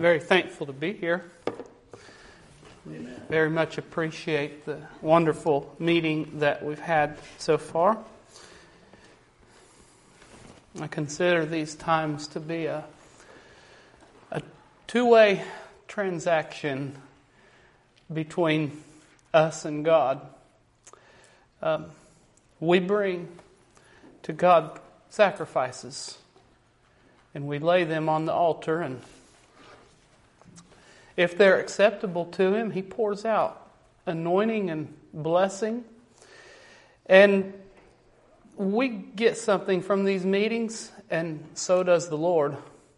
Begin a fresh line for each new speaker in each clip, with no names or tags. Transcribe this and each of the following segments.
very thankful to be here.
Amen.
Very much appreciate the wonderful meeting that we've had so far. I consider these times to be a two-way transaction between us and God. We bring to God sacrifices, and we lay them on the altar, and if they're acceptable to Him, He pours out anointing and blessing. And we get something from these meetings, and so does the Lord.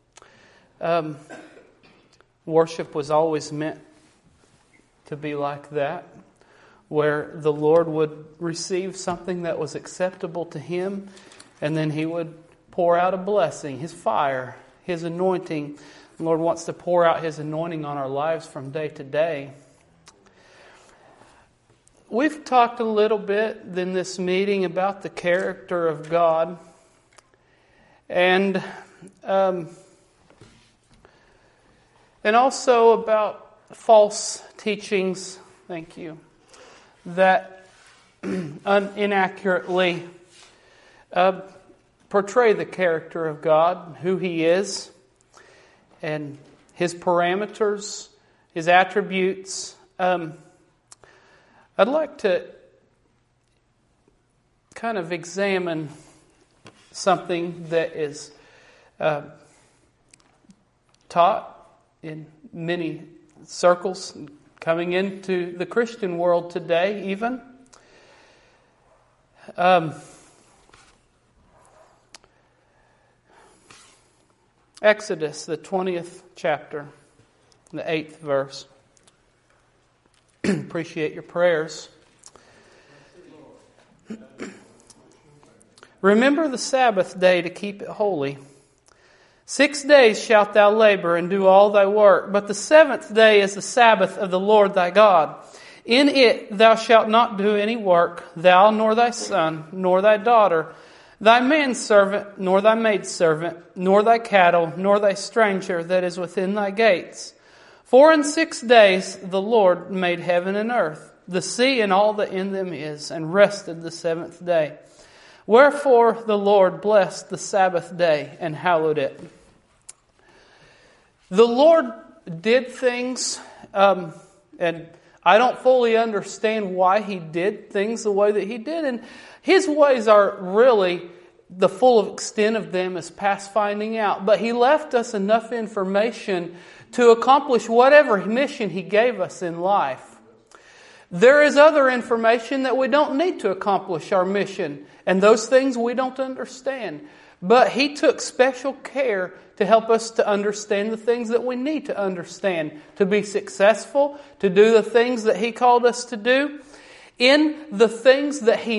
Worship was always meant to be like that, where the Lord would receive something that was acceptable to Him, and then He would pour out a blessing, His fire, His anointing. The Lord wants to pour out His anointing on our lives from day to day. We've talked a little bit in this meeting about the character of God, and also about false teachings, thank you, that inaccurately portray the character of God, who He is, and His parameters, His attributes. I'd like to kind of examine something that is taught in many circles, coming into the Christian world today even. Exodus, the 20th chapter, the 8th verse. Appreciate your prayers. Remember the Sabbath day to keep it holy. 6 days shalt thou labor and do all thy work, but the seventh day is the Sabbath of the Lord thy God. In it thou shalt not do any work, thou nor thy son, nor thy daughter, thy manservant, nor thy maidservant, nor thy cattle, nor thy stranger that is within thy gates. For in 6 days the Lord made heaven and earth, the sea and all that in them is, and rested the seventh day. Wherefore the Lord blessed the Sabbath day and hallowed it. The Lord did things, and I don't fully understand why He did things the way that He did. And His ways are really, the full extent of them is past finding out. But He left us enough information to accomplish whatever mission He gave us in life. There is other information that we don't need to accomplish our mission, and those things we don't understand. But He took special care to help us to understand the things that we need to understand, to be successful, to do the things that He called us to do. In the things that He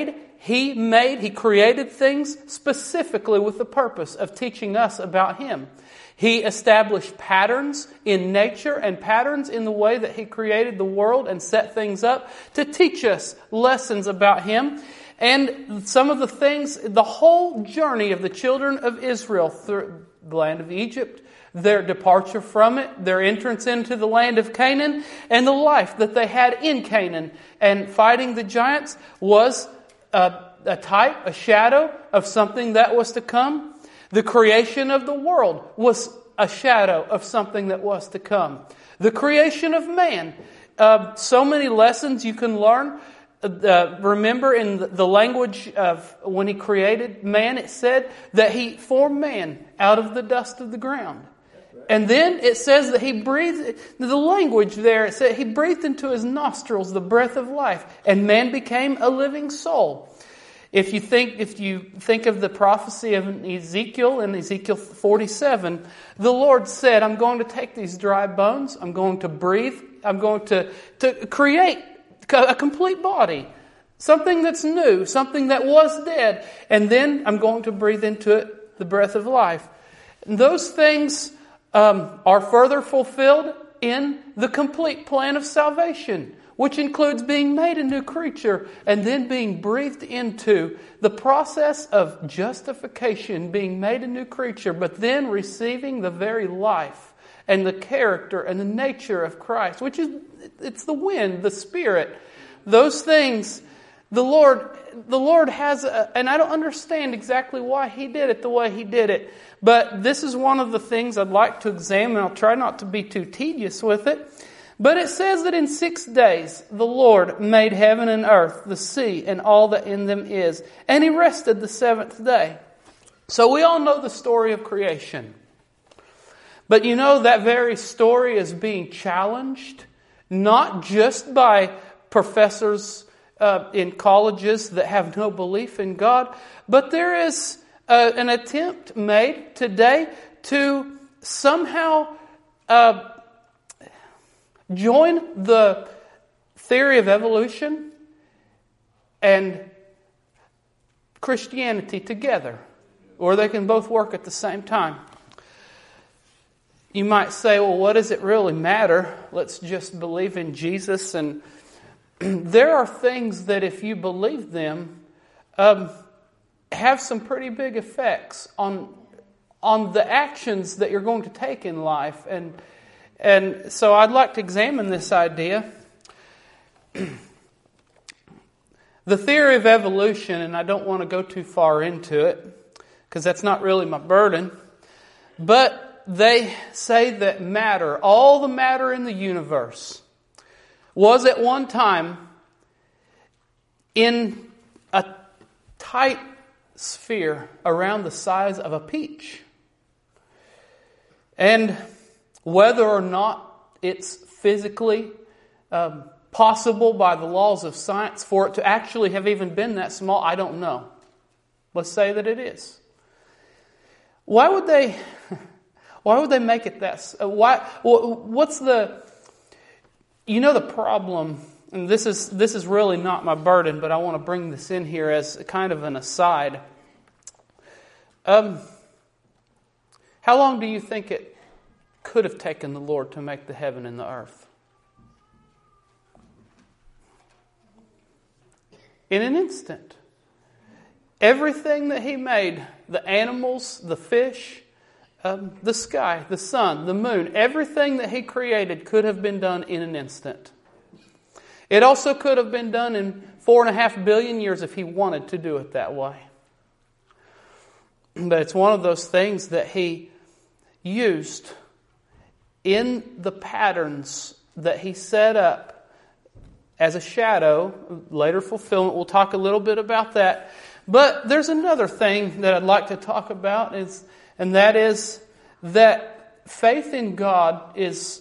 created things specifically with the purpose of teaching us about Him. He established patterns in nature and patterns in the way that He created the world and set things up to teach us lessons about Him. And some of the things, the whole journey of the children of Israel through the land of Egypt, their departure from it, their entrance into the land of Canaan, and the life that they had in Canaan. And fighting the giants was a type, a shadow of something that was to come. The creation of the world was a shadow of something that was to come. The creation of man. So many lessons you can learn. Remember in the language of when He created man, it said that He formed man out of the dust of the ground. And then it says that He breathed, the language there, it said He breathed into his nostrils the breath of life, and man became a living soul. If you think of the prophecy of Ezekiel in Ezekiel 47, the Lord said, I'm going to take these dry bones, I'm going to breathe, I'm going to create a complete body. Something that's new, something that was dead. And then I'm going to breathe into it the breath of life. And those things are further fulfilled in the complete plan of salvation, which includes being made a new creature and then being breathed into the process of justification, being made a new creature, but then receiving the very life and the character and the nature of Christ, which is, it's the wind, the Spirit, those things, the Lord has, and I don't understand exactly why He did it the way He did it, but this is one of the things I'd like to examine. I'll try not to be too tedious with it. But it says that in 6 days the Lord made heaven and earth, the sea, and all that in them is. And He rested the seventh day. So we all know the story of creation. But you know that very story is being challenged, not just by professors in colleges that have no belief in God, but there is an attempt made today to somehow join the theory of evolution and Christianity together, or they can both work at the same time. You might say, well, what does it really matter? Let's just believe in Jesus. And there are things that if you believe them, have some pretty big effects on the actions that you're going to take in life. And so I'd like to examine this idea. The theory of evolution, and I don't want to go too far into it, because that's not really my burden, but they say that matter, all the matter in the universe, was at one time in a tight sphere around the size of a peach. And whether or not it's physically possible by the laws of science for it to actually have even been that small, I don't know. Let's say that it is. Why would they make it that? What's the? You know the problem, and this is really not my burden, but I want to bring this in here as kind of an aside. How long do you think it could have taken the Lord to make the heaven and the earth? In an instant. Everything that He made, the animals, the fish, the sky, the sun, the moon, everything that He created could have been done in an instant. It also could have been done in 4.5 billion years if He wanted to do it that way. But it's one of those things that He used in the patterns that He set up as a shadow, later fulfillment. We'll talk a little bit about that. But there's another thing that I'd like to talk about, and that is that faith in God is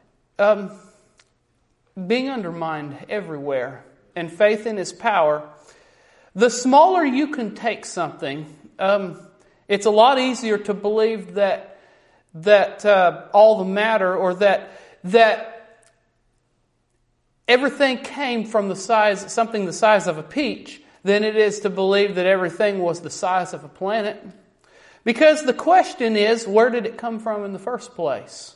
being undermined everywhere, and faith in His power. The smaller you can take something, it's a lot easier to believe that all the matter, or that everything came from something the size of a peach, than it is to believe that everything was the size of a planet. Because the question is, where did it come from in the first place?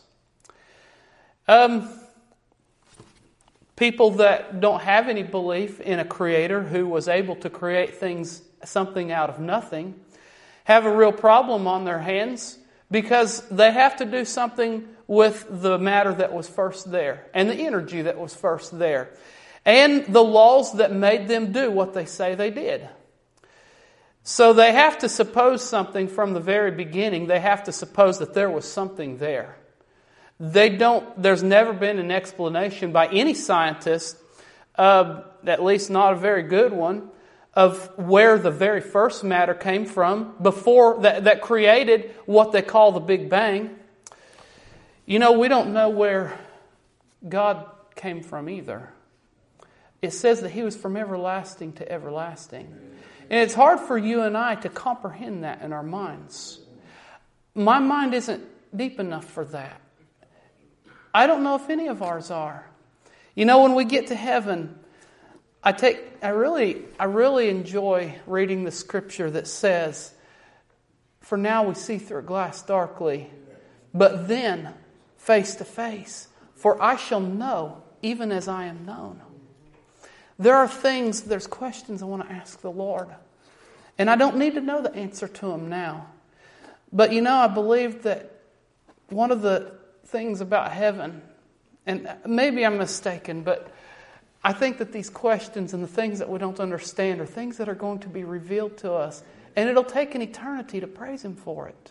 People that don't have any belief in a creator who was able to create something out of nothing, have a real problem on their hands, because they have to do something with the matter that was first there, and the energy that was first there, and the laws that made them do what they say they did. So they have to suppose something from the very beginning. They have to suppose that there was something there. There's never been an explanation by any scientist, at least not a very good one, of where the very first matter came from before that created what they call the Big Bang. You know, we don't know where God came from either. It says that He was from everlasting to everlasting. And it's hard for you and I to comprehend that in our minds. My mind isn't deep enough for that. I don't know if any of ours are. You know, when we get to heaven, I really enjoy reading the scripture that says, "For now we see through a glass darkly, but then face to face. For I shall know, even as I am known." There's questions I want to ask the Lord. And I don't need to know the answer to them now. But you know, I believe that one of the things about heaven, and maybe I'm mistaken, but I think that these questions and the things that we don't understand are things that are going to be revealed to us, and it'll take an eternity to praise Him for it.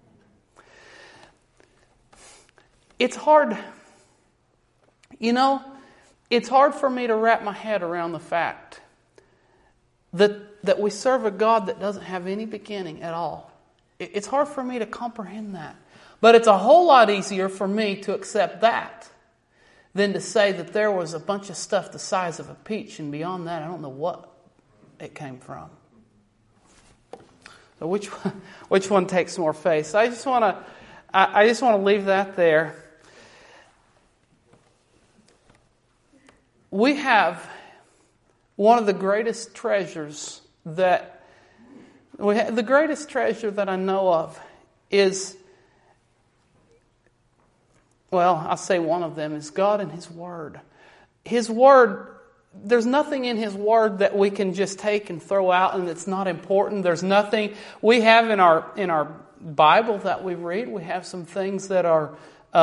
It's hard, it's hard for me to wrap my head around the fact that we serve a God that doesn't have any beginning at all. It's hard for me to comprehend that. But it's a whole lot easier for me to accept that than to say that there was a bunch of stuff the size of a peach, and beyond that, I don't know what it came from. So which one takes more faith? So I just want to leave that there. We have one of the greatest treasures that the greatest treasure that I know of is, well, I'll say one of them is God and His Word. His Word, there's nothing in His Word that we can just take and throw out and it's not important. There's nothing we have in our Bible that we read. We have some things that are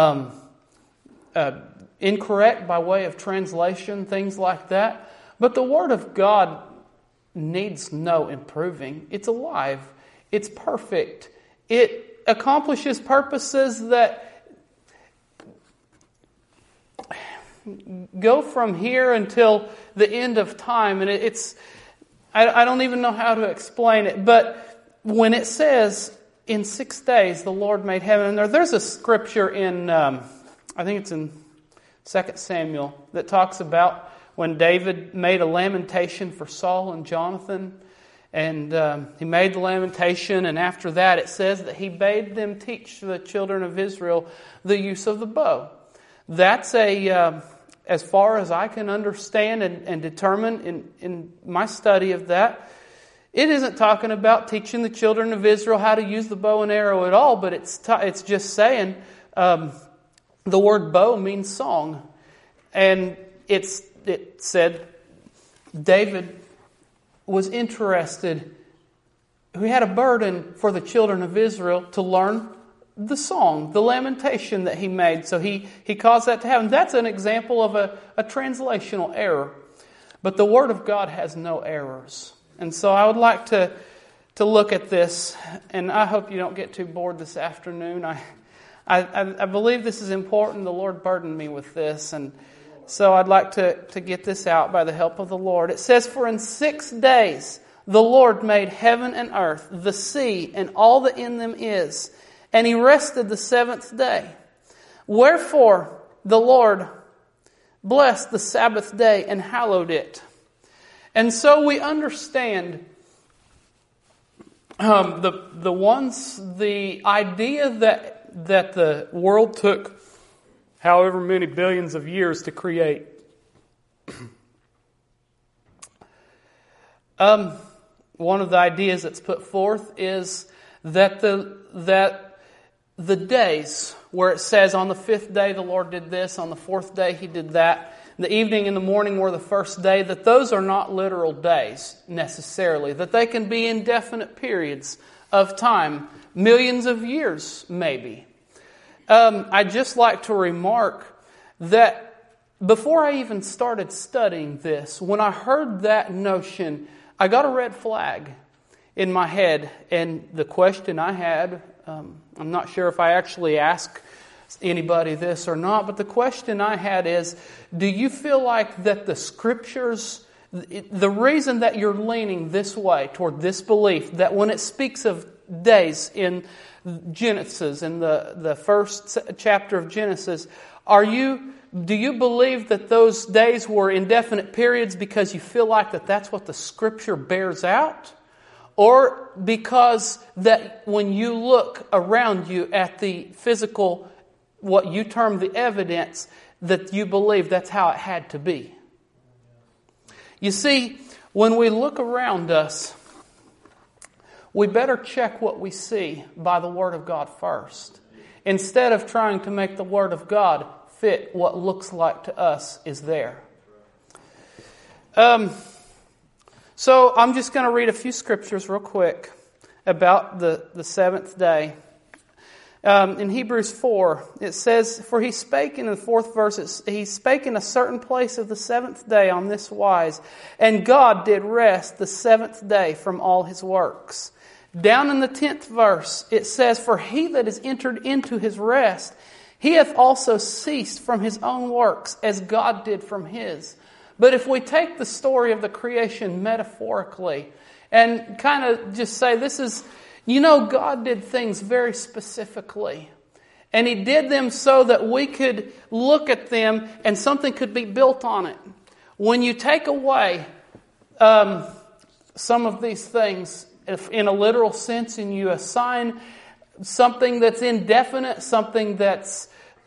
incorrect by way of translation, things like that. But the Word of God needs no improving. It's alive. It's perfect. It accomplishes purposes that go from here until the end of time. And I don't even know how to explain it. But when it says, in 6 days the Lord made heaven and earth, there's a scripture in, I think it's in 2 Samuel, that talks about when David made a lamentation for Saul and Jonathan. And he made the lamentation, and after that it says that he bade them teach the children of Israel the use of the bow. That's as far as I can understand and determine in my study of that, it isn't talking about teaching the children of Israel how to use the bow and arrow at all, but it's just saying the word bow means song. And it said David was interested, he had a burden for the children of Israel to learn the song, the lamentation that he made. So he caused that to happen. That's an example of a translational error. But the Word of God has no errors. And so I would like to look at this, and I hope you don't get too bored this afternoon. I believe this is important. The Lord burdened me with this, and so I'd like to get this out by the help of the Lord. It says, "For in 6 days the Lord made heaven and earth, the sea, and all that in them is, and He rested the seventh day. Wherefore the Lord blessed the Sabbath day and hallowed it." And so we understand the idea that the world took however many billions of years to create. One of the ideas that's put forth is that the days where it says on the 5th day the Lord did this, on the 4th day He did that, the evening and the morning were the first day, that those are not literal days necessarily, that they can be indefinite periods of time, millions of years maybe. I'd just like to remark that before I even started studying this, when I heard that notion, I got a red flag in my head. And the question I had, I'm not sure if I actually asked anybody this or not, but the question I had is, do you feel like that the Scriptures, the reason that you're leaning this way toward this belief, that when it speaks of days in Genesis, in the first chapter of Genesis, do you believe that those days were indefinite periods because you feel like that's what the Scripture bears out? Or because that when you look around you at the physical, what you term the evidence, that you believe that's how it had to be? You see, when we look around us, we better check what we see by the Word of God first, instead of trying to make the Word of God fit what looks like to us is there. So I'm just going to read a few scriptures real quick about the seventh day. In Hebrews 4, it says, "For he spake," in the 4th verse, "he spake in a certain place of the 7th day on this wise, and God did rest the 7th day from all his works." Down in the 10th verse, it says, "For he that is entered into his rest, he hath also ceased from his own works, as God did from his." But if we take the story of the creation metaphorically and kind of just say, this is, God did things very specifically. And He did them so that we could look at them and something could be built on it. When you take away some of these things in a literal sense and you assign something that's indefinite, something that's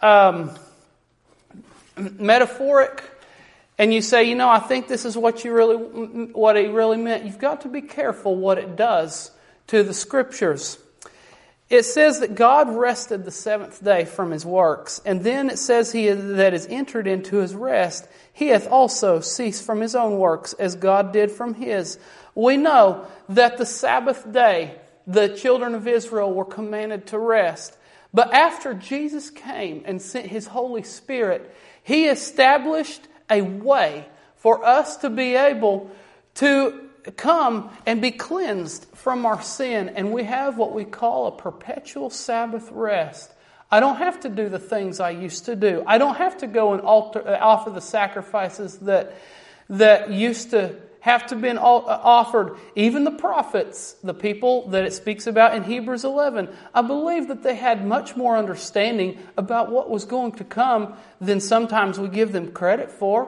metaphoric, and you say, I think this is what He really meant, you've got to be careful what it does to the Scriptures. It says that God rested the 7th day from His works, and then it says He that is entered into His rest, He hath also ceased from His own works, as God did from His. We know that the Sabbath day, the children of Israel were commanded to rest. But after Jesus came and sent His Holy Spirit, He established a way for us to be able to come and be cleansed from our sin. And we have what we call a perpetual Sabbath rest. I don't have to do the things I used to do. I don't have to go and offer the sacrifices that used to have to been offered. Even the prophets, the people that it speaks about in Hebrews 11, I believe that they had much more understanding about what was going to come than sometimes we give them credit for.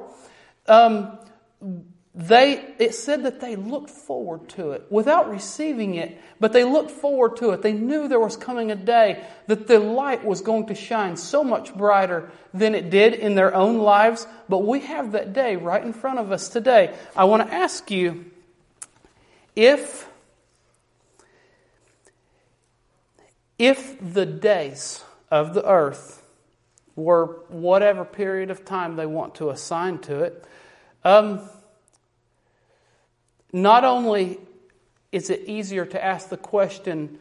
It said that they looked forward to it without receiving it, but they looked forward to it. They knew there was coming a day that the light was going to shine so much brighter than it did in their own lives. But we have that day right in front of us today. I want to ask you, if the days of the earth were whatever period of time they want to assign to it, not only is it easier to ask the question,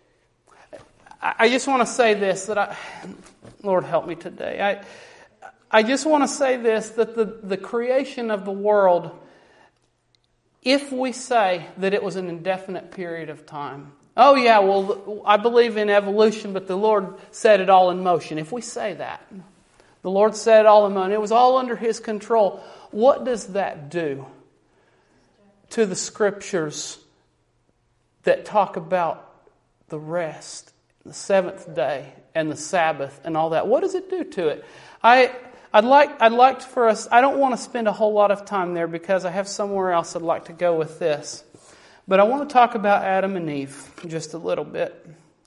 I just want to say this, Lord help me today. I just want to say this, that the creation of the world, if we say that it was an indefinite period of time, oh yeah, well, I believe in evolution, but the Lord set it all in motion. If we say that, the Lord set it all in motion, it was all under His control, what does that do to the Scriptures that talk about the rest, the 7th day, and the Sabbath, and all that? What does it do to it? I'd like for us, I don't want to spend a whole lot of time there because I have somewhere else I'd like to go with this. But I want to talk about Adam and Eve just a little bit.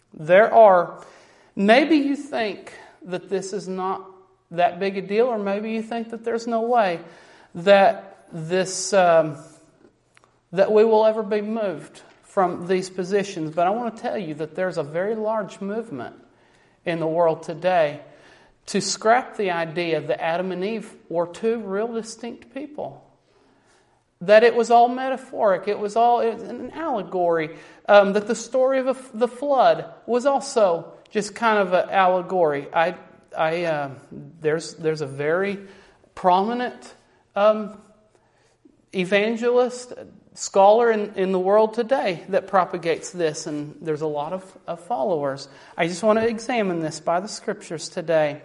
Maybe you think that this is not that big a deal, or maybe you think that there's no way that that we will ever be moved from these positions. But I want to tell you that there's a very large movement in the world today to scrap the idea that Adam and Eve were two real distinct people. That it was all metaphoric, it was an allegory. That the story of the flood was also just kind of an allegory. There's a very prominent evangelist, scholar in the world today that propagates this, and there's a lot of followers. I just want to examine this by the Scriptures today.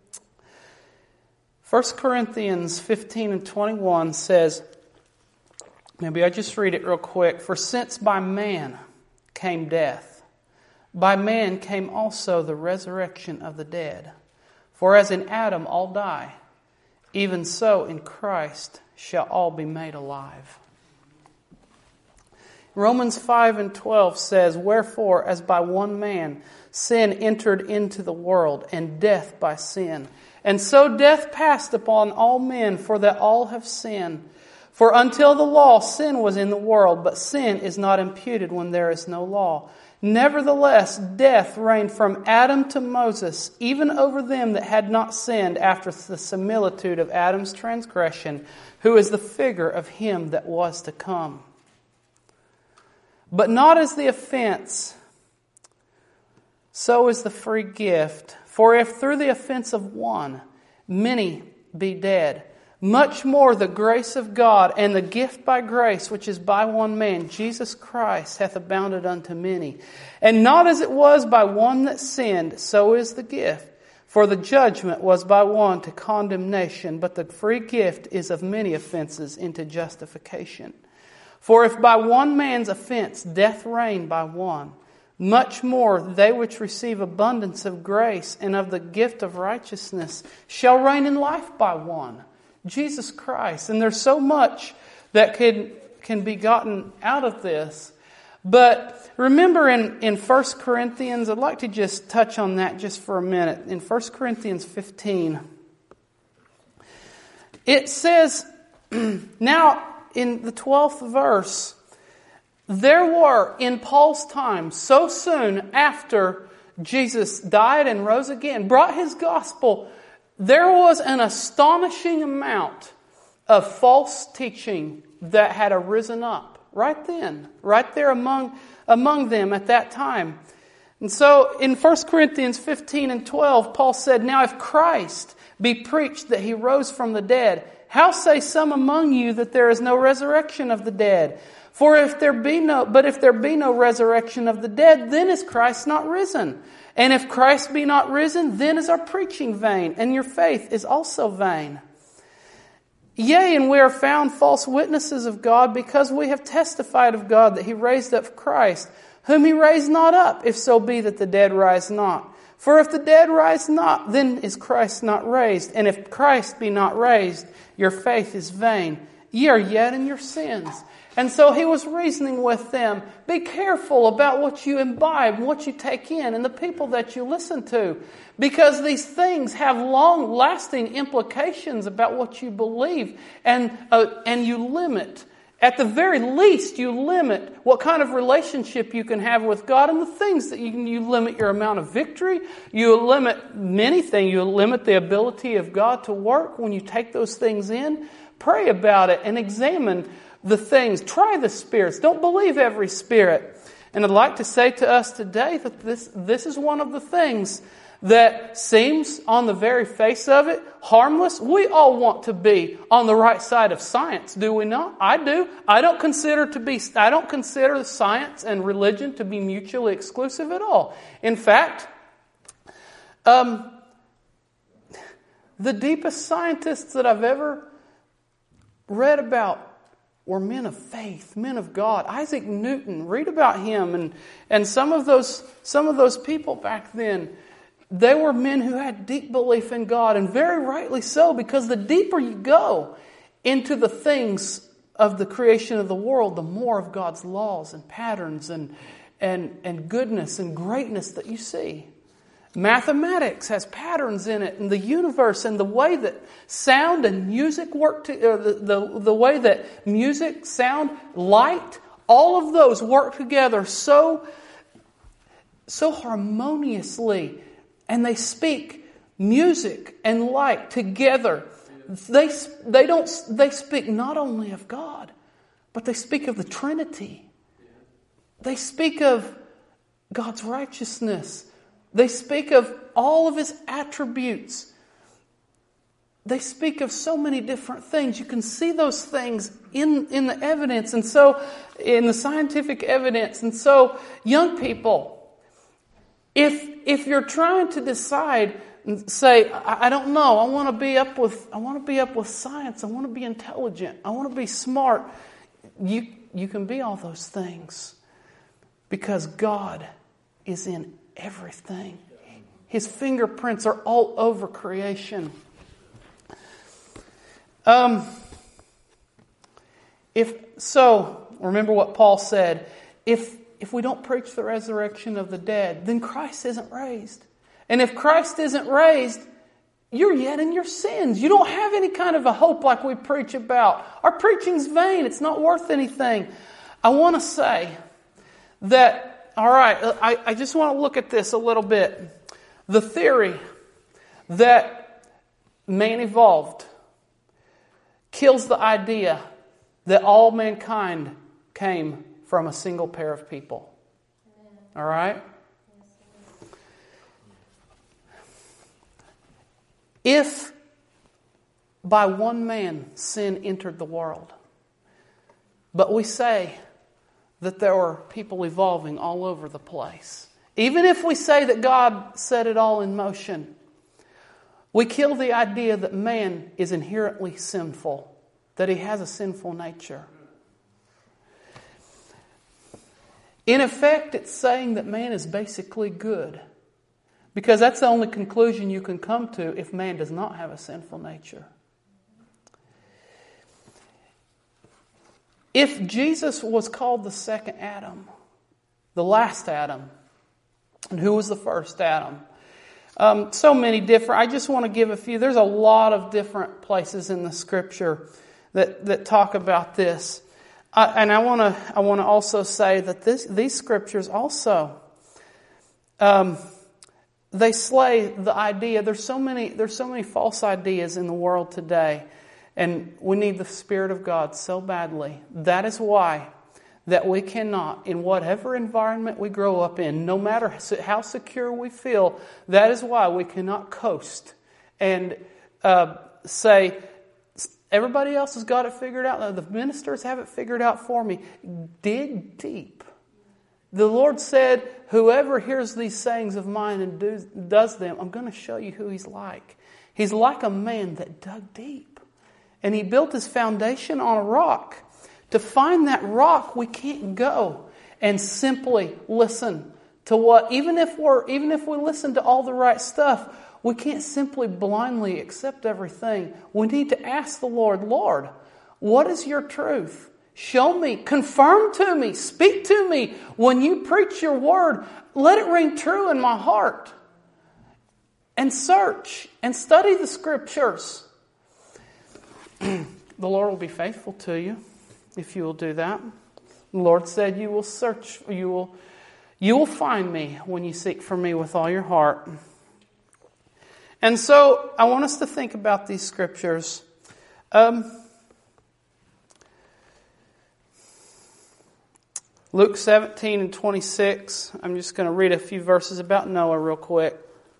1 Corinthians 15 and 21 says, maybe I just read it real quick. "For since by man came death, by man came also the resurrection of the dead. For as in Adam all die, even so in Christ shall all be made alive." Romans 5 and 12 says, "Wherefore, as by one man sin entered into the world, and death by sin. And so death passed upon all men, for that all have sinned. For until the law, sin was in the world, but sin is not imputed when there is no law. Nevertheless, death reigned from Adam to Moses, even over them that had not sinned, after the similitude of Adam's transgression, who is the figure of him that was to come. But not as the offense so is the free gift. For if through the offense of one many be dead, much more the grace of God and the gift by grace, which is by one man, Jesus Christ, hath abounded unto many. And not as it was by one that sinned, so is the gift. For the judgment was by one to condemnation, but the free gift is of many offenses into justification. For if by one man's offense death reigned by one, much more they which receive abundance of grace and of the gift of righteousness shall reign in life by one, Jesus Christ. And there's so much that can be gotten out of this. But remember in 1 Corinthians, I'd like to just touch on that just for a minute. In 1 Corinthians 15, it says, now in the 12th verse, there were in Paul's time, so soon after Jesus died and rose again, brought his gospel, there was an astonishing amount of false teaching that had arisen up. Right then, right there among them at that time. And so in 1 Corinthians 15 and 12, Paul said, now if Christ be preached that he rose from the dead, how say some among you that there is no resurrection of the dead? For if there be no resurrection of the dead, then is Christ not risen. And if Christ be not risen, then is our preaching vain, and your faith is also vain. Yea, and we are found false witnesses of God, because we have testified of God that he raised up Christ, whom he raised not up, if so be that the dead rise not. For if the dead rise not, then is Christ not raised. And if Christ be not raised, your faith is vain. Ye are yet in your sins. And so he was reasoning with them, be careful about what you imbibe and what you take in and the people that you listen to. Because these things have long-lasting implications about what you believe. And you limit, at the very least, you limit what kind of relationship you can have with God and the things that you limit your amount of victory. You limit many things. You limit the ability of God to work when you take those things in. Pray about it and examine the things. Try the spirits. Don't believe every spirit. And I'd like to say to us today that this is one of the things that seems on the very face of it harmless. We all want to be on the right side of science, do we not? I do. I don't consider science and religion to be mutually exclusive at all. In fact, the deepest scientists that I've ever read about were men of faith, men of God. Isaac Newton, read about him, and some of those people back then, they were men who had deep belief in God, and very rightly so, because the deeper you go into the things of the creation of the world, the more of God's laws and patterns and goodness and greatness that you see. Mathematics has patterns in it, and the universe, and the way that sound and music work, the way that music, sound, light, all of those work together so harmoniously, and they speak music and light together. They speak not only of God, but they speak of the Trinity. They speak of God's righteousness. They speak of all of his attributes. They speak of so many different things. You can see those things in the evidence, and so in the scientific evidence. And so, young people, if you're trying to decide and say, I don't know, I want to be up with science, I want to be intelligent, I want to be smart, you can be all those things, because God is in everything. His fingerprints are all over creation. Remember what Paul said. If we don't preach the resurrection of the dead, then Christ isn't raised. And if Christ isn't raised, you're yet in your sins. You don't have any kind of a hope like we preach about. Our preaching's vain. It's not worth anything. I want to say that, all right, I just want to look at this a little bit. The theory that man evolved kills the idea that all mankind came from a single pair of people. All right? If by one man sin entered the world, but we say that there were people evolving all over the place, even if we say that God set it all in motion, we kill the idea that man is inherently sinful, that he has a sinful nature. In effect, it's saying that man is basically good, because that's the only conclusion you can come to if man does not have a sinful nature. If Jesus was called the second Adam, the last Adam, and who was the first Adam? So many different. I just want to give a few. There's a lot of different places in the Scripture that talk about this, and I want to also say that these Scriptures also they slay the idea. There's so many false ideas in the world today. And we need the Spirit of God so badly. That is why that we cannot, in whatever environment we grow up in, no matter how secure we feel, that is why we cannot coast and say, everybody else has got it figured out. The ministers have it figured out for me. Dig deep. The Lord said, whoever hears these sayings of mine and does them, I'm going to show you who He's like. He's like a man that dug deep. And he built his foundation on a rock. To find that rock, we can't go and simply listen to what, even if we listen to all the right stuff, we can't simply blindly accept everything. We need to ask the Lord, Lord, what is your truth? Show me, confirm to me, speak to me. When you preach your word, let it ring true in my heart. And search and study the Scriptures. The Lord will be faithful to you if you will do that. The Lord said you will search, you will find me when you seek for me with all your heart. And so I want us to think about these Scriptures. Luke 17 and 26. I'm just going to read a few verses about Noah real quick.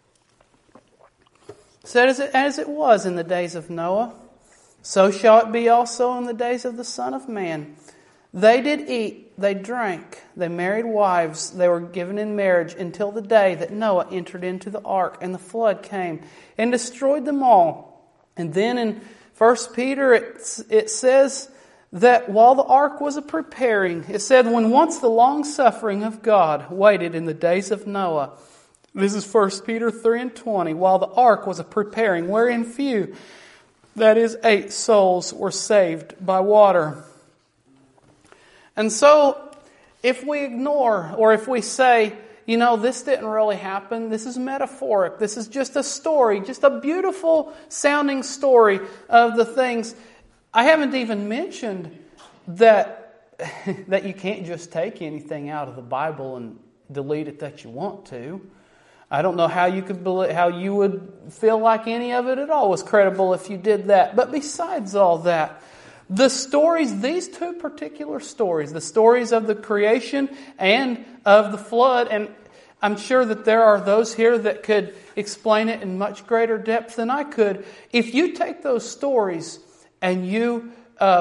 It said, as it was in the days of Noah, so shall it be also in the days of the Son of Man. They did eat, they drank, they married wives, they were given in marriage until the day that Noah entered into the ark and the flood came and destroyed them all. And then in 1 Peter it says that while the ark was preparing, it said, when once the long suffering of God waited in the days of Noah. This is 1 Peter 3 and 20. While the ark was preparing, wherein few, that is 8 souls, were saved by water. And so, if we ignore, or if we say, this didn't really happen, this is metaphoric, this is just a story, just a beautiful sounding story of the things. I haven't even mentioned that you can't just take anything out of the Bible and delete it that you want to. I don't know how you would feel like any of it at all was credible if you did that. But besides all that, the stories, these two particular stories, the stories of the creation and of the flood, and I'm sure that there are those here that could explain it in much greater depth than I could. If you take those stories and you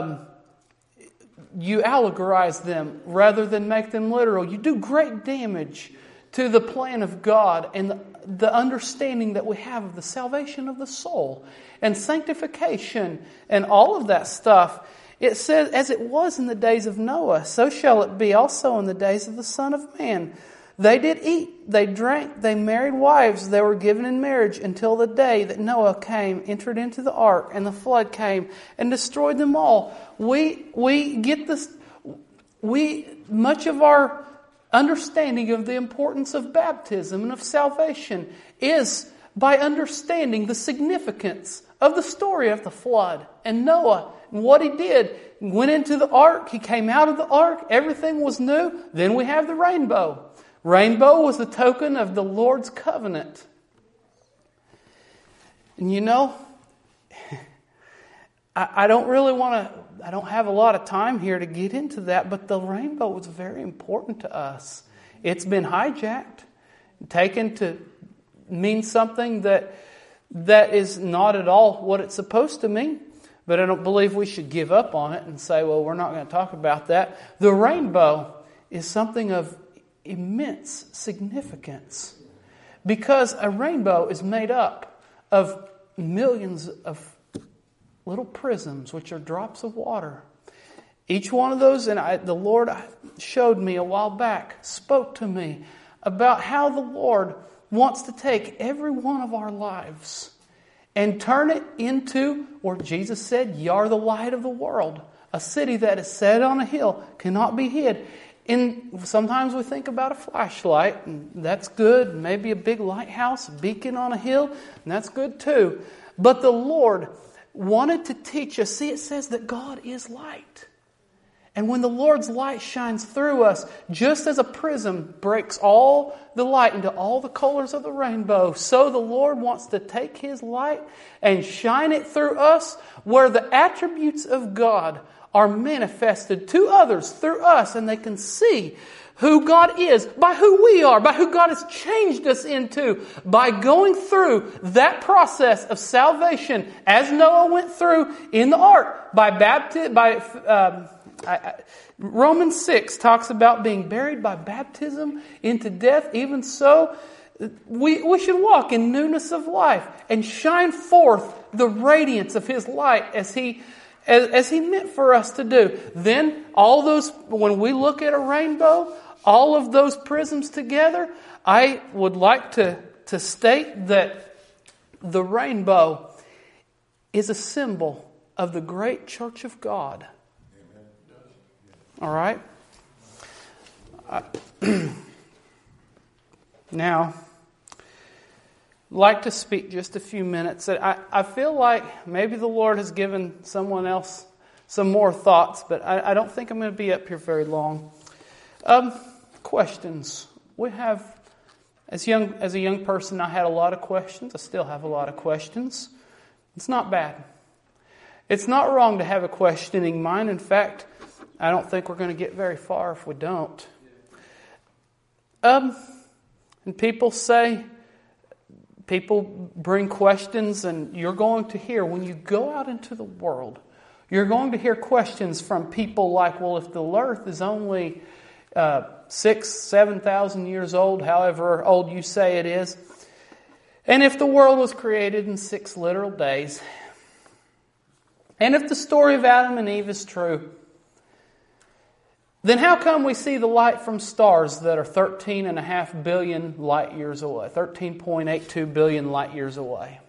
allegorize them rather than make them literal, you do great damage to the plan of God and the understanding that we have of the salvation of the soul and sanctification and all of that stuff. It says, as it was in the days of Noah, so shall it be also in the days of the Son of Man. They did eat, they drank, they married wives, they were given in marriage until the day that Noah came, entered into the ark, and the flood came and destroyed them all. We get this, much of our understanding of the importance of baptism and of salvation is by understanding the significance of the story of the flood and Noah and what he did. He went into the ark, he came out of the ark, everything was new. Then we have the rainbow. Rainbow was the token of the Lord's covenant. And I don't have a lot of time here to get into that, but the rainbow was very important to us. It's been hijacked, taken to mean something that that is not at all what it's supposed to mean. But I don't believe we should give up on it and say, well, we're not going to talk about that. The rainbow is something of immense significance, because a rainbow is made up of millions of little prisms, which are drops of water. Each one of those, and the Lord showed me a while back, spoke to me about how the Lord wants to take every one of our lives and turn it into, where Jesus said, "Ye are the light of the world." A city that is set on a hill cannot be hid. Sometimes we think about a flashlight, and that's good. Maybe a big lighthouse, a beacon on a hill, and that's good too. But the Lord wanted to teach us. See, it says that God is light. And when the Lord's light shines through us, just as a prism breaks all the light into all the colors of the rainbow, so the Lord wants to take His light and shine it through us, where the attributes of God are manifested to others through us, and they can see who God is by who we are, by who God has changed us into, by going through that process of salvation as Noah went through in the ark, by baptism, Romans 6 talks about being buried by baptism into death. Even so, we should walk in newness of life and shine forth the radiance of His light as He meant for us to do. Then all those, when we look at a rainbow, all of those prisms together, I would like to state that the rainbow is a symbol of the great church of God. All right? Now, I'd like to speak just a few minutes. I feel like maybe the Lord has given someone else some more thoughts, but I don't think I'm going to be up here very long. Questions. We have, as a young person, I had a lot of questions. I still have a lot of questions. It's not bad. It's not wrong to have a questioning mind. In fact, I don't think we're going to get very far if we don't. And people bring questions, and you're going to hear, when you go out into the world, you're going to hear questions from people like, well, if the earth is only 7,000 years old, however old you say it is, and if the world was created in 6 literal days, and if the story of Adam and Eve is true, then how come we see the light from stars that are 13.5 billion light years away, 13.82 billion light years away?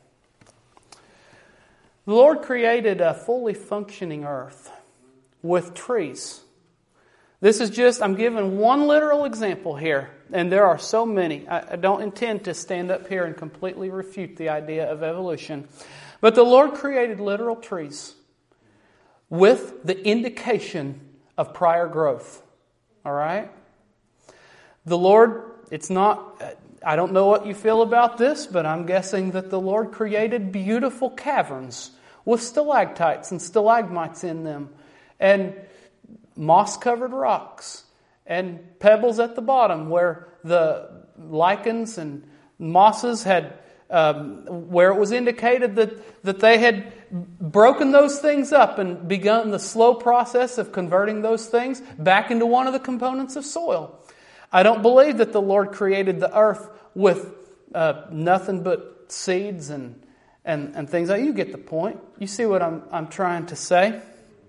The Lord created a fully functioning earth with trees. This is just, I'm giving one literal example here, and there are so many. I don't intend to stand up here and completely refute the idea of evolution. But the Lord created literal trees with the indication of prior growth. All right? The Lord, it's not, I don't know what you feel about this, but I'm guessing that the Lord created beautiful caverns with stalactites and stalagmites in them, and moss-covered rocks, and pebbles at the bottom where the lichens and mosses had, where it was indicated that they had broken those things up and begun the slow process of converting those things back into one of the components of soil. I don't believe that the Lord created the earth with nothing but seeds and things. You get the point. You see what I'm trying to say?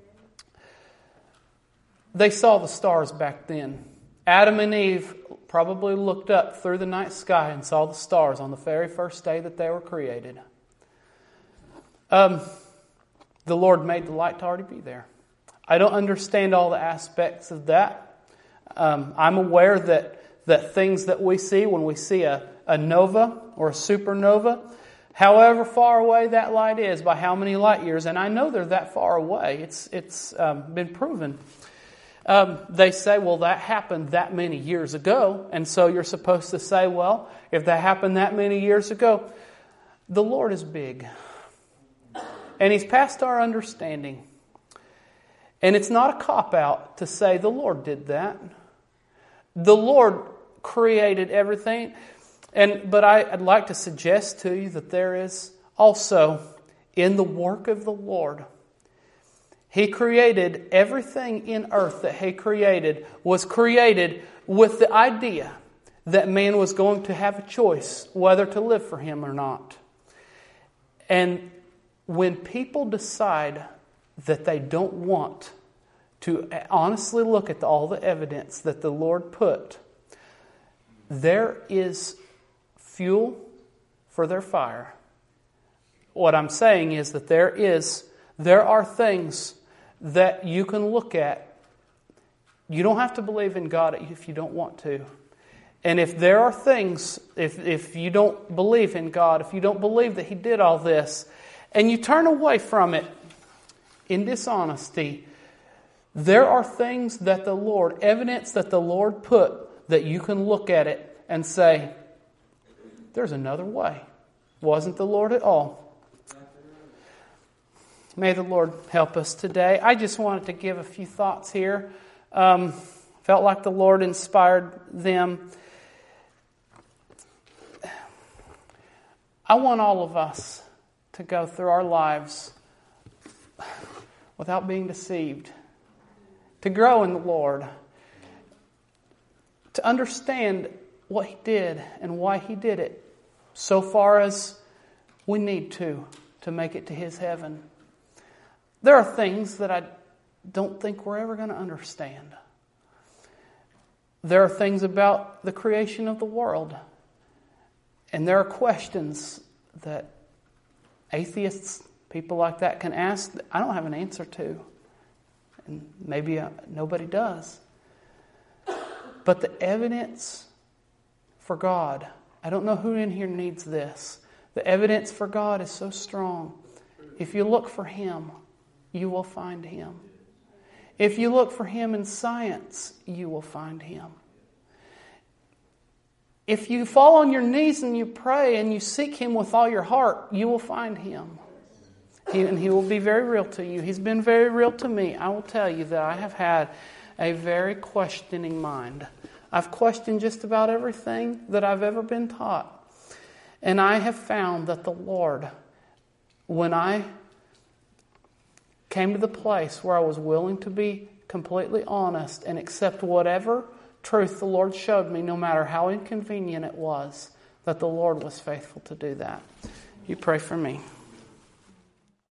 They saw the stars back then. Adam and Eve probably looked up through the night sky and saw the stars on the very first day that they were created. The Lord made the light to already be there. I don't understand all the aspects of that. I'm aware that things that we see, when we see a nova or a supernova, however far away that light is, by how many light years, and I know they're that far away. It's been proven. They say, well, that happened that many years ago. And so you're supposed to say, well, if that happened that many years ago, the Lord is big. And He's past our understanding. And it's not a cop-out to say the Lord did that. The Lord created everything. But I'd like to suggest to you that there is also in the work of the Lord. He created everything in earth that He created was created with the idea that man was going to have a choice whether to live for Him or not. And when people decide that they don't want to honestly look at all the evidence that the Lord put, there is fuel for their fire. What I'm saying is that there are things that you can look at. You don't have to believe in God if you don't want to. And if there are things, if you don't believe in God, if you don't believe that He did all this, and you turn away from it in dishonesty, there are things that the Lord, evidence that the Lord put, that you can look at it and say, there's another way. Wasn't the Lord at all. May the Lord help us today. I just wanted to give a few thoughts here. Felt like the Lord inspired them. I want all of us to go through our lives without being deceived, to grow in the Lord, to understand what He did and why He did it, so far as we need to make it to His heaven. There are things that I don't think we're ever going to understand. There are things about the creation of the world, and there are questions that atheists, people like that, can ask that I don't have an answer to. And maybe nobody does. But the evidence for God, I don't know who in here needs this. The evidence for God is so strong. If you look for Him, you will find Him. If you look for Him in science, you will find Him. If you fall on your knees and you pray and you seek Him with all your heart, you will find Him. And He will be very real to you. He's been very real to me. I will tell you that I have had a very questioning mind. I've questioned just about everything that I've ever been taught. And I have found that the Lord, when I came to the place where I was willing to be completely honest and accept whatever truth the Lord showed me, no matter how inconvenient it was, that the Lord was faithful to do that. You pray for me.